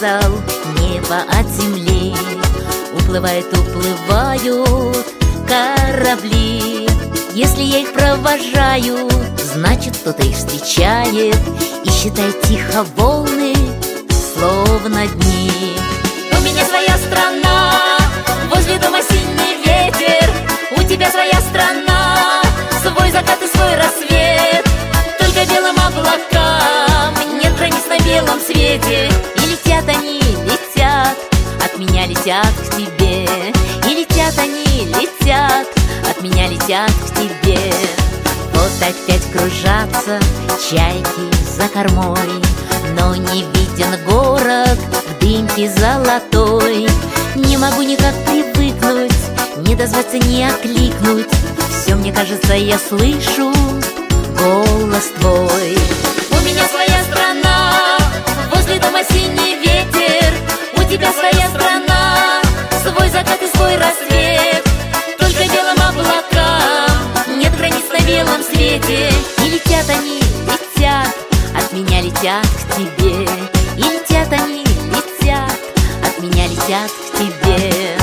отрезал небо от земли. Уплывают, уплывают корабли. Если я их провожаю, значит, кто-то их встречает и считает тихо волны, словно дни. У меня своя страна, возле дома сильный ветер. У тебя своя страна, свой закат и свой рассвет. Только белым облакам нет границ на белом свете. И летят они, летят, от меня летят к тебе. И летят они, летят, от меня летят к тебе. Вот опять кружатся чайки за кормой, но не виден город в дымке золотой. Не могу никак привыкнуть, не дозваться, не окликнуть. Все, мне кажется, я слышу голос твой. У меня своя страна, возле дома синий ветер. У тебя своя страна, свой закат и свой рассвет. Только белым облакам нет границ на белом свете. И летят они, летят, от меня летят к тебе. И летят они, летят, от меня летят к тебе.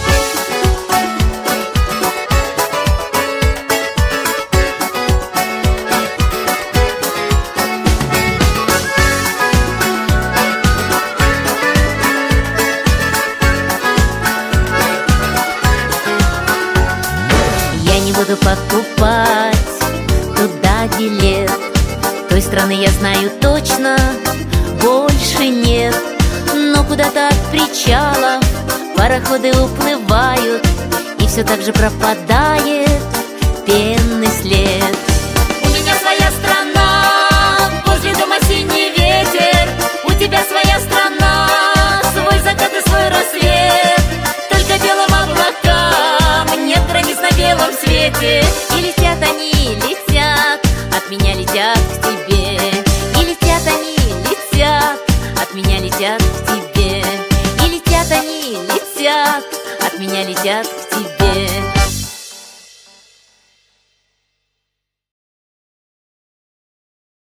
Я не буду покупать туда билет. Той страны я знаю точно, больше нет. Но куда-то от причала пароходы уплывают, и все так же пропадает пенный след. У меня своя страна, возле дома синий ветер. У тебя своя страна, свой закат и свой рассвет. Только белым облакам нет границ на белом свете. И летят они, летят, от меня летят к тебе. И летят они, летят, от меня летят к тебе. И летят они, летят, от меня летят к тебе.